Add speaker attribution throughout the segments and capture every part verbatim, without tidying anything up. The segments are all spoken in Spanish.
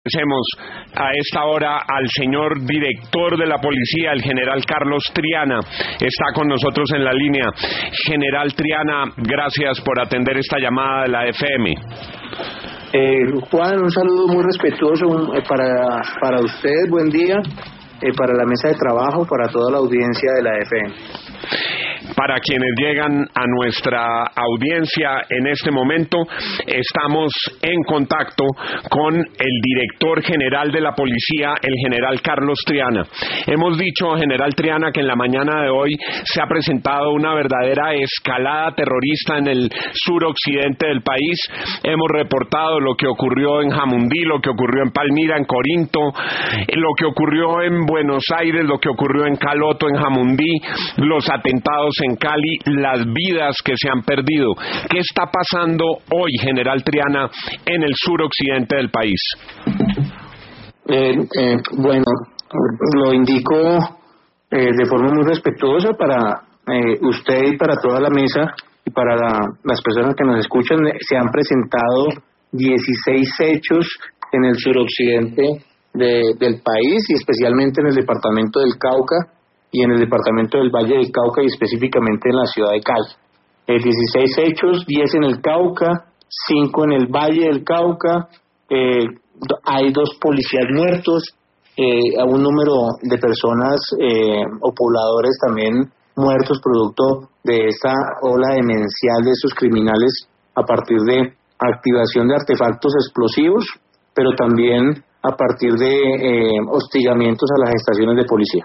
Speaker 1: Agradecemos a esta hora al señor director de la policía, el general Carlos Triana. Está con nosotros en la línea. General Triana, gracias por atender esta llamada de la F M.
Speaker 2: Eh, Juan, un saludo muy respetuoso un, eh, para, para usted, buen día, eh, para la mesa de trabajo, para toda la audiencia de la F M.
Speaker 1: Para quienes llegan a nuestra audiencia en este momento, estamos en contacto con el director general de la policía, el general Carlos Triana. Hemos dicho, general Triana, que en la mañana de hoy se ha presentado una verdadera escalada terrorista en el suroccidente del país. Hemos reportado lo que ocurrió en Jamundí, lo que ocurrió en Palmira, en Corinto, lo que ocurrió en Buenos Aires, lo que ocurrió en Caloto, en Jamundí, los atentados en Cali, las vidas que se han perdido. ¿Qué está pasando hoy, general Triana, en el suroccidente del país?
Speaker 2: Eh, eh, bueno, lo indico eh, de forma muy respetuosa para eh, usted y para toda la mesa y para la, las personas que nos escuchan. Se han presentado dieciséis hechos en el suroccidente de, del país y especialmente en el departamento del Cauca y en el departamento del Valle del Cauca y específicamente en la ciudad de Cali. Eh, dieciséis hechos, diez en el Cauca, cinco en el Valle del Cauca, eh, hay dos policías muertos, eh, un número de personas eh, o pobladores también muertos producto de esta ola demencial de esos criminales a partir de activación de artefactos explosivos, pero también a partir de eh, hostigamientos a las estaciones de policía.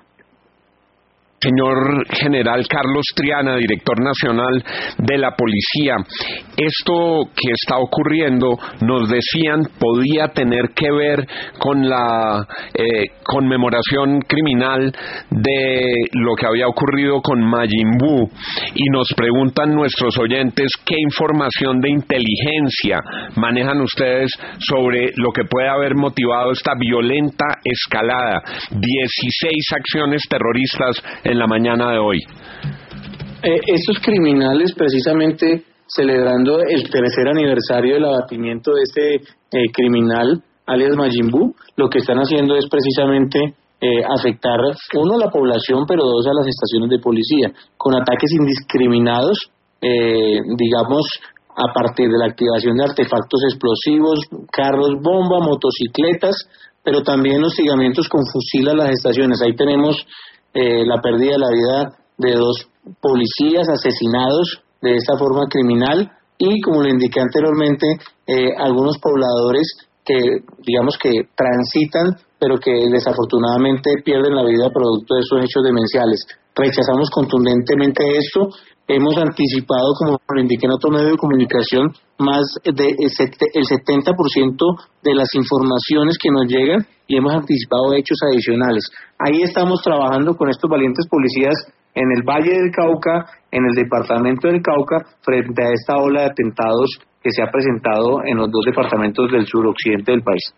Speaker 1: Señor general Carlos Triana, director nacional de la policía, esto que está ocurriendo, nos decían, podía tener que ver con la eh, conmemoración criminal de lo que había ocurrido con Majin Buu, y nos preguntan nuestros oyentes qué información de inteligencia manejan ustedes sobre lo que puede haber motivado esta violenta escalada, dieciséis acciones terroristas en la mañana de hoy.
Speaker 2: Eh, estos criminales, precisamente celebrando el tercer aniversario del abatimiento de este eh, criminal, alias Majin Buu, lo que están haciendo es precisamente eh, afectar, uno, a la población, pero dos, a las estaciones de policía, con ataques indiscriminados, eh, digamos, a partir de la activación de artefactos explosivos, carros bomba, motocicletas, pero también hostigamientos con fusil a las estaciones. Ahí tenemos Eh, la pérdida de la vida de dos policías asesinados de esta forma criminal y, como le indiqué anteriormente, eh, algunos pobladores que, digamos que transitan, pero que desafortunadamente pierden la vida producto de esos hechos demenciales. Rechazamos contundentemente esto. Hemos anticipado, como lo indiqué en otro medio de comunicación, más de el setenta por ciento de las informaciones que nos llegan y hemos anticipado hechos adicionales. Ahí estamos trabajando con estos valientes policías en el Valle del Cauca, en el departamento del Cauca, frente a esta ola de atentados que se ha presentado en los dos departamentos del suroccidente del país.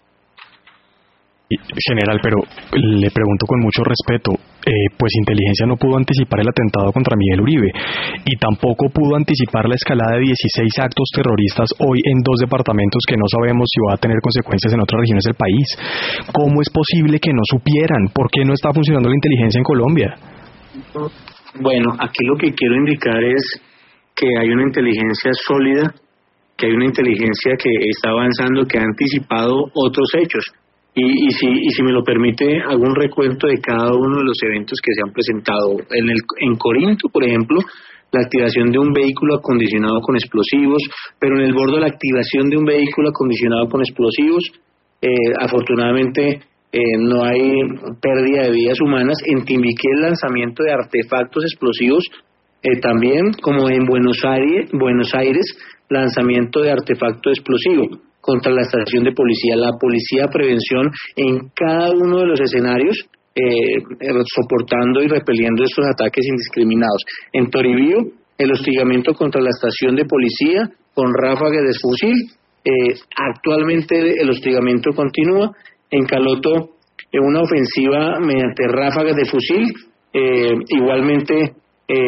Speaker 3: General, pero le pregunto con mucho respeto, eh, pues inteligencia no pudo anticipar el atentado contra Miguel Uribe y tampoco pudo anticipar la escalada de dieciséis actos terroristas hoy en dos departamentos que no sabemos si va a tener consecuencias en otras regiones del país. ¿Cómo es posible que no supieran? ¿Por qué no está funcionando la inteligencia en Colombia?
Speaker 2: Bueno, aquí lo que quiero indicar es que hay una inteligencia sólida, que hay una inteligencia que está avanzando, que ha anticipado otros hechos. Y, y, si, y si me lo permite, hago un recuento de cada uno de los eventos que se han presentado. En, el, en Corinto, por ejemplo, la activación de un vehículo acondicionado con explosivos, pero en el borde de la activación de un vehículo acondicionado con explosivos, eh, afortunadamente eh, no hay pérdida de vidas humanas. En Timbiquí, el lanzamiento de artefactos explosivos, eh, también, como en Buenos Aires, Buenos Aires, lanzamiento de artefacto explosivo contra la estación de policía. La policía de prevención en cada uno de los escenarios, eh, soportando y repeliendo estos ataques indiscriminados. En Toribío, el hostigamiento contra la estación de policía con ráfagas de fusil. Eh, actualmente el hostigamiento continúa. En Caloto, eh, una ofensiva mediante ráfagas de fusil. Eh, igualmente, eh,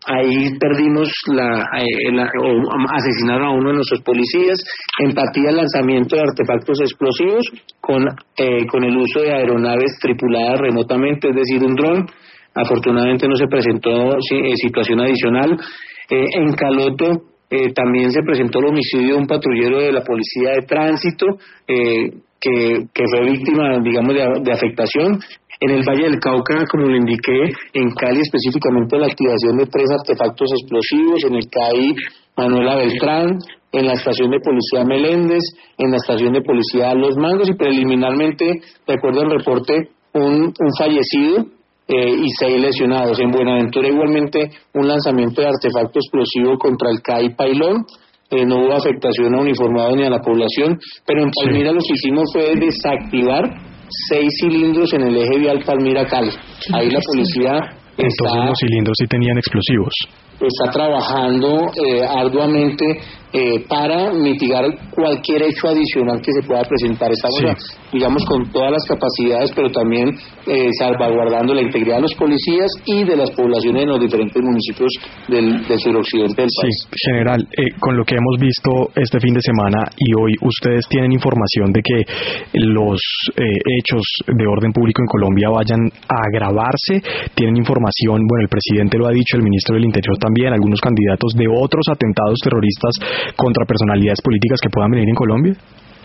Speaker 2: ahí perdimos la, eh, la o asesinaron a uno de nuestros policías. En Patía, lanzamiento de artefactos explosivos con eh, con el uso de aeronaves tripuladas remotamente, es decir, un dron. Afortunadamente no se presentó sí, eh, situación adicional. Eh, en Caloto eh, también se presentó el homicidio de un patrullero de la Policía de Tránsito eh, que, que fue víctima, digamos, de, de afectación. En el Valle del Cauca, como le indiqué, en Cali específicamente la activación de tres artefactos explosivos, en el C A I Manuela Beltrán, en la estación de policía Meléndez, en la estación de policía Los Mangos, y preliminarmente, de acuerdo al reporte, un, un fallecido eh, y seis lesionados. En Buenaventura igualmente un lanzamiento de artefacto explosivo contra el C A I Pailón. Eh, no hubo afectación a uniformados ni a la población, pero en Palmira sí. Lo que hicimos fue desactivar seis cilindros en el eje vial Palmira-Cali. Ahí la policía
Speaker 3: Entonces
Speaker 2: está,
Speaker 3: los cilindros sí tenían explosivos.
Speaker 2: Está trabajando eh, arduamente eh, para mitigar cualquier hecho adicional que se pueda presentar. Estamos, sí. a, digamos, con todas las capacidades, pero también eh, salvaguardando la integridad de los policías y de las poblaciones en los diferentes municipios del, del suroccidente del país.
Speaker 3: Sí, general, eh, con lo que hemos visto este fin de semana y hoy, ¿ustedes tienen información de que los eh, hechos de orden público en Colombia vayan a agravarse? ¿Tienen información? Bueno, el presidente lo ha dicho, el ministro del Interior también, algunos candidatos de otros atentados terroristas contra personalidades políticas que puedan venir en Colombia?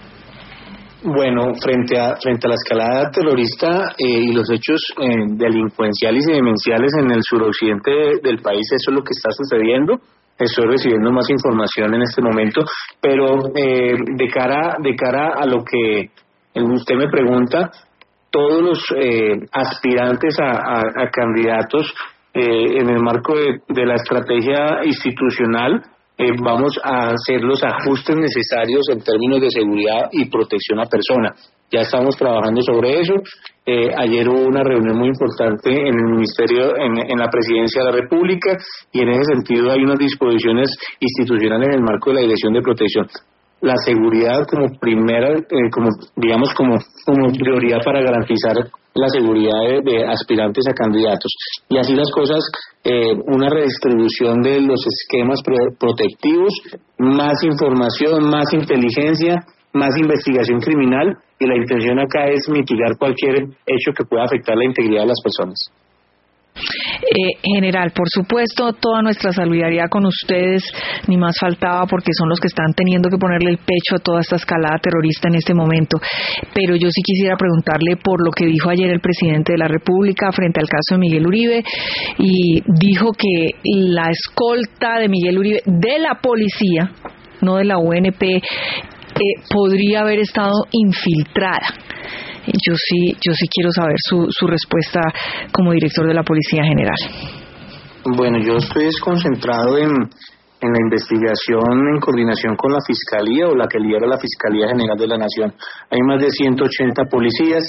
Speaker 2: Bueno, frente a frente a la escalada terrorista eh, y los hechos eh, delincuenciales y demenciales en el suroccidente de, del país, eso es lo que está sucediendo. Estoy recibiendo más información en este momento, pero eh, de cara de cara a lo que usted me pregunta, todos los eh, aspirantes a, a, a candidatos eh, en el marco de, de la estrategia institucional, Eh, vamos a hacer los ajustes necesarios en términos de seguridad y protección a persona. Ya estamos trabajando sobre eso. Eh, ayer hubo una reunión muy importante en el Ministerio, en, en la Presidencia de la República, y en ese sentido hay unas disposiciones institucionales en el marco de la Dirección de Protección. La seguridad como primera, eh, como digamos como, como prioridad para garantizar la seguridad de, de aspirantes a candidatos. Y así las cosas, eh, una redistribución de los esquemas pro- protectivos, más información, más inteligencia, más investigación criminal, y la intención acá es mitigar cualquier hecho que pueda afectar la integridad de las personas.
Speaker 4: Eh, general, por supuesto, toda nuestra solidaridad con ustedes, ni más faltaba, porque son los que están teniendo que ponerle el pecho a toda esta escalada terrorista en este momento. Pero yo sí quisiera preguntarle por lo que dijo ayer el presidente de la República frente al caso de Miguel Uribe, y dijo que la escolta de Miguel Uribe de la policía, no de la U N P, eh, podría haber estado infiltrada. Yo sí, yo sí quiero saber su, su respuesta como director de la Policía General.
Speaker 2: Bueno, yo estoy concentrado en, en la investigación en coordinación con la Fiscalía, o la que lidera la Fiscalía General de la Nación. Hay más de ciento ochenta policías,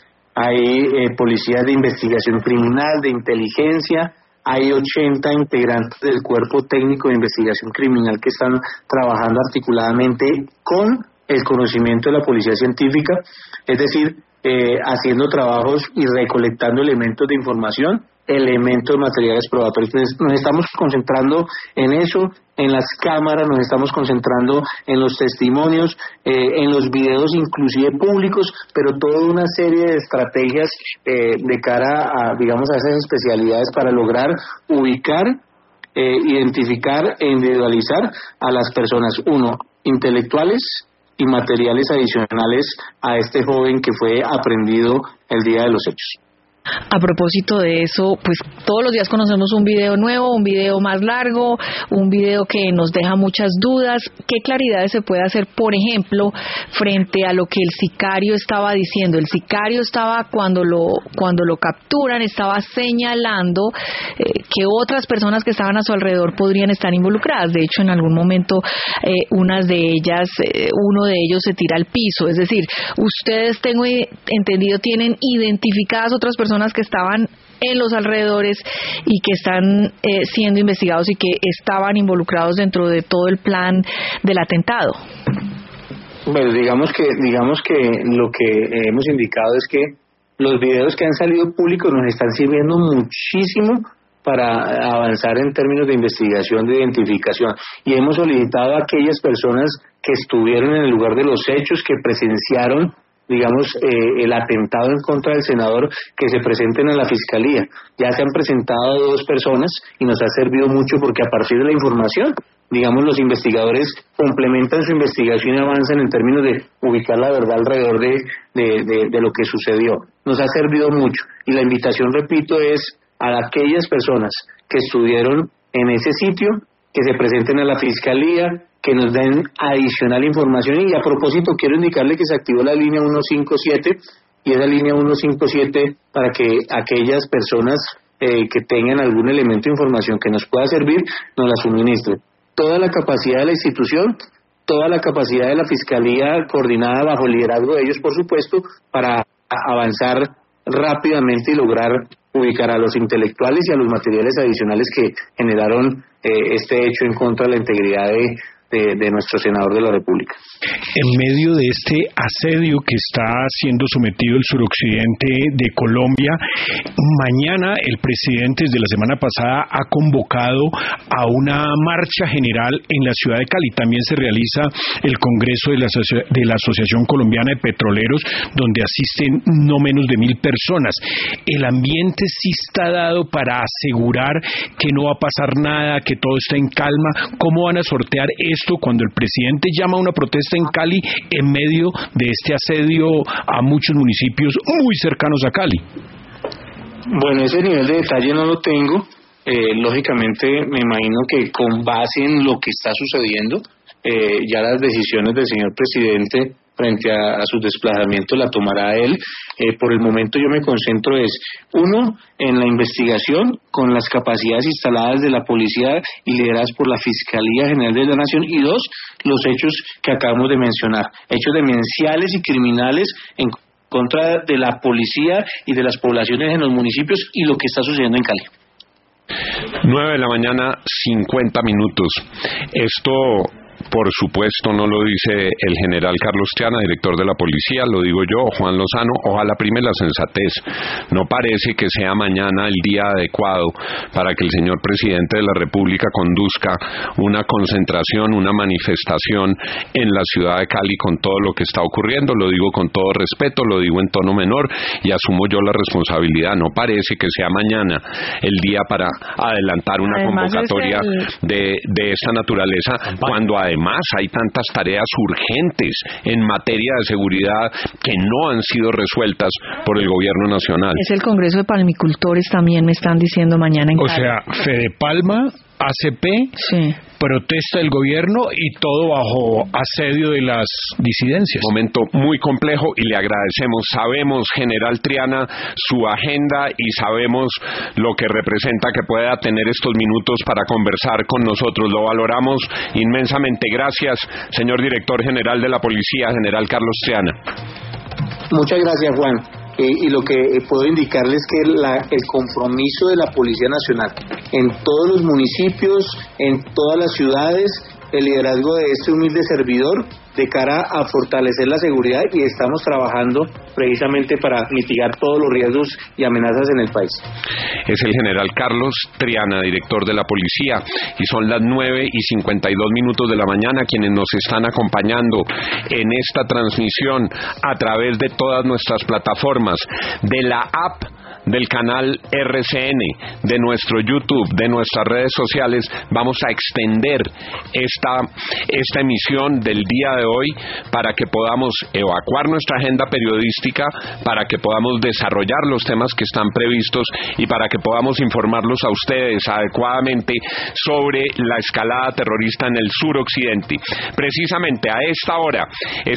Speaker 2: hay eh, policías de investigación criminal, de inteligencia, hay ochenta integrantes del Cuerpo Técnico de Investigación Criminal que están trabajando articuladamente con el conocimiento de la Policía Científica, es decir, eh, haciendo trabajos y recolectando elementos de información, elementos materiales probatorios. Nos estamos concentrando en eso, en las cámaras, nos estamos concentrando en los testimonios, eh, en los videos inclusive públicos, pero toda una serie de estrategias eh, de cara a, digamos, a esas especialidades para lograr ubicar, eh, identificar e individualizar a las personas, uno, intelectuales y materiales adicionales a este joven que fue aprendido el día de los hechos.
Speaker 4: A propósito de eso, pues todos los días conocemos un video nuevo, un video más largo, un video que nos deja muchas dudas. ¿Qué claridades se puede hacer, por ejemplo, frente a lo que el sicario estaba diciendo? El sicario estaba, cuando lo cuando lo capturan, estaba señalando eh, que otras personas que estaban a su alrededor podrían estar involucradas. De hecho, en algún momento, eh, unas de ellas, eh, uno de ellos se tira al piso. Es decir, ustedes, tengo entendido, tienen identificadas otras personas que estaban en los alrededores y que están eh, siendo investigados y que estaban involucrados dentro de todo el plan del atentado.
Speaker 2: Bueno, digamos que digamos que lo que hemos indicado es que los videos que han salido públicos nos están sirviendo muchísimo para avanzar en términos de investigación, de identificación. Y hemos solicitado a aquellas personas que estuvieron en el lugar de los hechos, que presenciaron, digamos, eh, el atentado en contra del senador, que se presenten a la Fiscalía. Ya se han presentado dos personas y nos ha servido mucho porque a partir de la información, digamos, los investigadores complementan su investigación y avanzan en términos de ubicar la verdad alrededor de, de, de, de lo que sucedió. Nos ha servido mucho. Y la invitación, repito, es a aquellas personas que estuvieron en ese sitio, que se presenten a la Fiscalía, que nos den adicional información. Y a propósito, quiero indicarle que se activó la línea ciento cincuenta y siete, y esa línea ciento cincuenta y siete para que aquellas personas eh, que tengan algún elemento de información que nos pueda servir, nos la suministren. Toda la capacidad de la institución, toda la capacidad de la Fiscalía, coordinada bajo el liderazgo de ellos, por supuesto, para avanzar rápidamente y lograr ubicar a los intelectuales y a los materiales adicionales que generaron eh, este hecho en contra de la integridad de, de, de nuestro senador de la República.
Speaker 5: En medio de este asedio que está siendo sometido el suroccidente de Colombia, mañana el presidente desde la semana pasada ha convocado a una marcha general en la ciudad de Cali. También se realiza el Congreso de la, de la Asociación Colombiana de Petroleros, donde asisten no menos de mil personas. El ambiente sí está dado para asegurar que no va a pasar nada, que todo está en calma. ¿Cómo van a sortear esto cuando el presidente llama a una protesta en Cali en medio de este asedio a muchos municipios muy cercanos a Cali?
Speaker 2: Bueno, ese nivel de detalle no lo tengo. Eh, lógicamente, me imagino que con base en lo que está sucediendo, eh, ya las decisiones del señor presidente frente a, a sus desplazamientos la tomará él. Eh, por el momento yo me concentro es, uno, en la investigación con las capacidades instaladas de la policía y lideradas por la Fiscalía General de la Nación, y dos, los hechos que acabamos de mencionar, hechos demenciales y criminales en contra de la policía y de las poblaciones en los municipios y lo que está sucediendo en Cali.
Speaker 1: Nueve de la mañana, cincuenta minutos. Esto, por supuesto, no lo dice el general Carlos Triana, director de la policía, lo digo yo, Juan Lozano. Ojalá prime la sensatez. No parece que sea mañana el día adecuado para que el señor presidente de la República conduzca una concentración, una manifestación en la ciudad de Cali con todo lo que está ocurriendo. Lo digo con todo respeto, lo digo en tono menor y asumo yo la responsabilidad. No parece que sea mañana el día para adelantar una Además convocatoria el... de, de esta naturaleza, cuando además Además, hay tantas tareas urgentes en materia de seguridad que no han sido resueltas por el gobierno nacional.
Speaker 4: Es el Congreso de Palmicultores también, me están diciendo mañana en
Speaker 5: O
Speaker 4: Cali.
Speaker 5: sea, Fedepalma, A C P,
Speaker 4: sí.
Speaker 5: protesta del gobierno y todo bajo asedio de las disidencias.
Speaker 1: Momento muy complejo y le agradecemos. Sabemos, general Triana, su agenda y sabemos lo que representa que pueda tener estos minutos para conversar con nosotros. Lo valoramos inmensamente. Gracias, señor director general de la Policía, general Carlos Triana.
Speaker 2: Muchas gracias, Juan. Eh, y lo que eh, puedo indicarles que la, el compromiso de la Policía Nacional en todos los municipios, en todas las ciudades, el liderazgo de este humilde servidor de cara a fortalecer la seguridad, y estamos trabajando precisamente para mitigar todos los riesgos y amenazas en el país.
Speaker 1: Es el general Carlos Triana, director de la policía, y son las nueve y cincuenta y dos minutos de la mañana. Quienes nos están acompañando en esta transmisión a través de todas nuestras plataformas, de la app del canal R C N, de nuestro YouTube, de nuestras redes sociales, vamos a extender esta, esta emisión del día de hoy para que podamos evacuar nuestra agenda periodística, para que podamos desarrollar los temas que están previstos y para que podamos informarlos a ustedes adecuadamente sobre la escalada terrorista en el suroccidente. Precisamente a esta hora